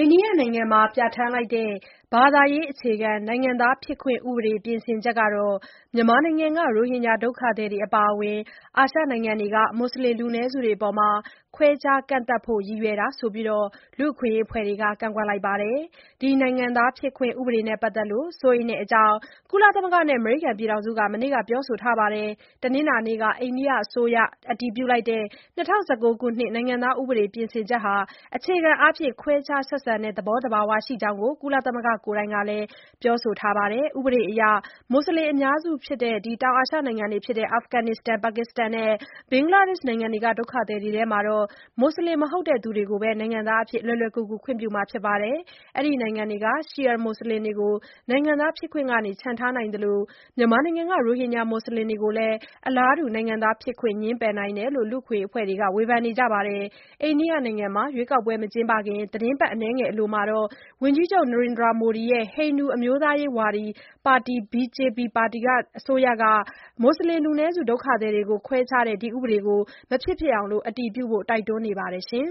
အိန္ဒိယနိုင်ငံမှာ ပြဌာန်းလိုက်တဲ့ ဘာသာရေးအခြေခံ နိုင်ငံသားဖြစ်ခွင့်ဥပဒေ ပြင်ဆင်ချက်ဟာ မြန်မာနိုင်ငံက ရိုဟင်ဂျာဒုက္ခသည်တွေ အပါအဝင် အာရှနိုင်ငံတွေက မွတ်ဆလင်လူနည်းစုတွေအပေါ် ခွဲခြားကန့်သတ်ဖို့ ရည်ရွယ်တာလို့ လူ့အခွင့်အရေးအဖွဲ့တွေက ကန့်ကွက်လိုက်ပါတယ်။ ဒီနိုင်ငံသားဖြစ်ခွင့်ဥပဒေနဲ့ ပတ်သက်လို့ စိုးရိမ်တဲ့အကြောင်း ကုလသမဂ္ဂနဲ့ အမေရိကန်ပြည်ထောင်စုက မနေ့က ပြောဆိုထားပါတယ်။ တနင်္လာနေ့က အိန္ဒိယအစိုးရ အတည်ပြုလိုက်တဲ့ ၂၀၁၉ ခုနှစ် နိုင်ငံသားဥပဒေ ပြင်ဆင်ချက်ဟာ အခြေခံအားဖြင့် ခွဲခြားဆက်ဆံတဲ့ သဘောသဘာဝရှိကြောင်း ကုလသမဂ္ဂကိုယ်တိုင်ကလည်း ပြောဆိုထားပါတယ်။ ဥပဒေအရ မွတ်ဆလင်အများစုဖြစ်တဲ့ တောင်အာရှနိုင်ငံတွေဖြစ်တဲ့ အာဖဂန်နစ္စတန်၊ ပါကစ္စတန်နဲ့ ဘင်္ဂလားဒေ့ရှ်နိုင်ငံတွေက ဒုက္ခသည်တွေထဲမှာ မွတ်ဆလင်မဟုတ်သူတွေကိုပဲ နိုင်ငံသားအဖြစ် လွယ်လွယ်ကူကူ ခွင့်ပြုမှာဖြစ်ပါတယ်။ အဲဒီနိုင်ငံတွေက ရှီယာမွတ်ဆလင်တွေကို နိုင်ငံသားဖြစ်ခွင့်က ချန်ထားနိုင်သလို မြန်မာနိုင်ငံက ရိုဟင်ဂျာမွတ်ဆလင်တွေကိုလည်း အလားတူ နိုင်ငံသားဖြစ်ခွင့် ငြင်းပယ်နိုင်တယ်လို့ လူ့အခွင့်အရေးအဖွဲ့တွေက ဝေဖန်နေကြပါတယ်။ အိန္ဒိယနိုင်ငံမှာ ရွေးကောက်ပွဲ မကျင်းပခင် သီတင်းပတ်အနည်းငယ်အလိုမှာ ဝန်ကြီးချုပ် Narendra Modi ရဲ့ ဟိန္ဒူအမျိုးသားရေးဝါဒီပါတီ BJP အစိုးရက မွတ်ဆလင်လူနည်းစု ဒုက္ခသည်တွေကို ခွဲခြားတဲ့ ဒီဥပဒေကို မဖြစ်ဖြစ်အောင် အတည်ပြုဖို့ တိုက်တွန်းနေပါတယ်။